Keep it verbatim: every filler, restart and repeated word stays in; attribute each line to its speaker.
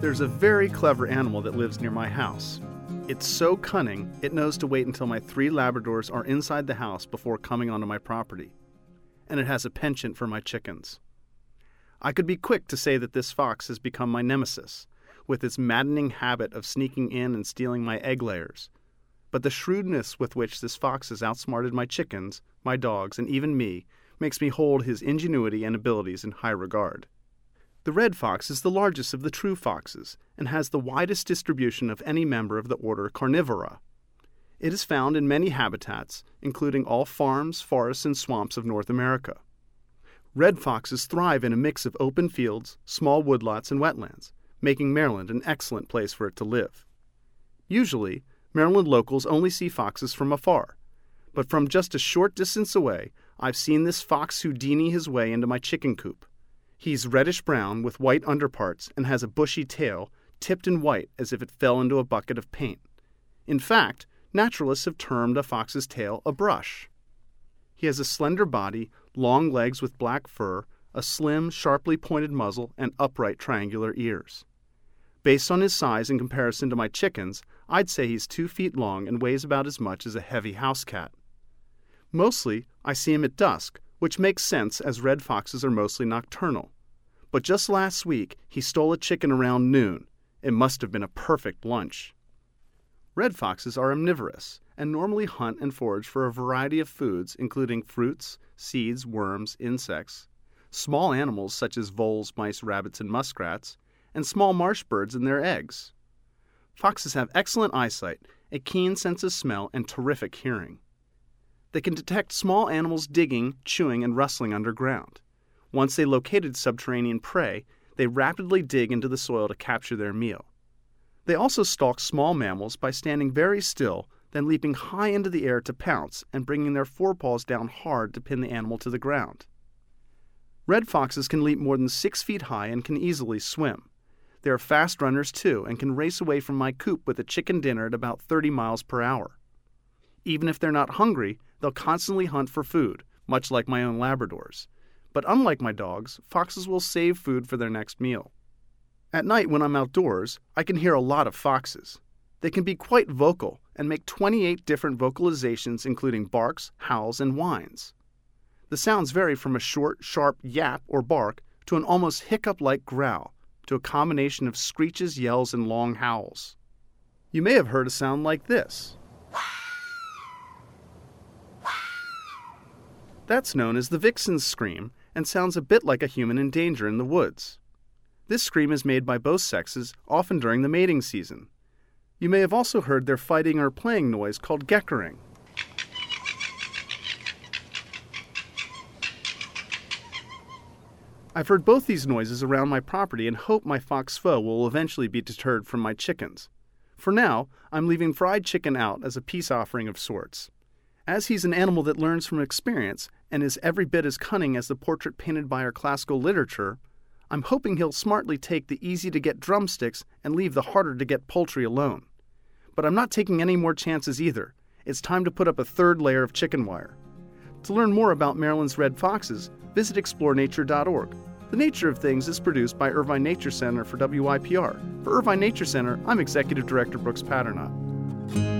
Speaker 1: There's a very clever animal that lives near my house. It's so cunning, it knows to wait until my three Labradors are inside the house before coming onto my property. And it has a penchant for my chickens. I could be quick to say that this fox has become my nemesis, with its maddening habit of sneaking in and stealing my egg layers. But the shrewdness with which this fox has outsmarted my chickens, my dogs, and even me makes me hold his ingenuity and abilities in high regard. The red fox is the largest of the true foxes and has the widest distribution of any member of the order Carnivora. It is found in many habitats, including all farms, forests, and swamps of North America. Red foxes thrive in a mix of open fields, small woodlots, and wetlands, making Maryland an excellent place for it to live. Usually, Maryland locals only see foxes from afar, but from just a short distance away, I've seen this fox Houdini his way into my chicken coop. He's reddish-brown with white underparts and has a bushy tail, tipped in white as if it fell into a bucket of paint. In fact, naturalists have termed a fox's tail a brush. He has a slender body, long legs with black fur, a slim, sharply pointed muzzle, and upright triangular ears. Based on his size in comparison to my chickens, I'd say he's two feet long and weighs about as much as a heavy house cat. Mostly, I see him at dusk, which makes sense as red foxes are mostly nocturnal. But just last week, he stole a chicken around noon. It must have been a perfect lunch. Red foxes are omnivorous and normally hunt and forage for a variety of foods, including fruits, seeds, worms, insects, small animals such as voles, mice, rabbits, and muskrats, and small marsh birds and their eggs. Foxes have excellent eyesight, a keen sense of smell, and terrific hearing. They can detect small animals digging, chewing, and rustling underground. Once they located subterranean prey, they rapidly dig into the soil to capture their meal. They also stalk small mammals by standing very still, then leaping high into the air to pounce and bringing their forepaws down hard to pin the animal to the ground. Red foxes can leap more than six feet high and can easily swim. They are fast runners too and can race away from my coop with a chicken dinner at about thirty miles per hour. Even if they're not hungry, they'll constantly hunt for food, much like my own Labradors. But unlike my dogs, foxes will save food for their next meal. At night when I'm outdoors, I can hear a lot of foxes. They can be quite vocal and make twenty-eight different vocalizations including barks, howls, and whines. The sounds vary from a short, sharp yap or bark to an almost hiccup-like growl, to a combination of screeches, yells, and long howls. You may have heard a sound like this. That's known as the vixen's scream and sounds a bit like a human in danger in the woods. This scream is made by both sexes, often during the mating season. You may have also heard their fighting or playing noise called geckering. I've heard both these noises around my property and hope my fox foe will eventually be deterred from my chickens. For now, I'm leaving fried chicken out as a peace offering of sorts. As he's an animal that learns from experience and is every bit as cunning as the portrait painted by our classical literature, I'm hoping he'll smartly take the easy-to-get drumsticks and leave the harder-to-get poultry alone. But I'm not taking any more chances either. It's time to put up a third layer of chicken wire. To learn more about Maryland's red foxes, visit explore nature dot org. The Nature of Things is produced by Irvine Nature Center for W I P R. For Irvine Nature Center, I'm Executive Director Brooks Patternot.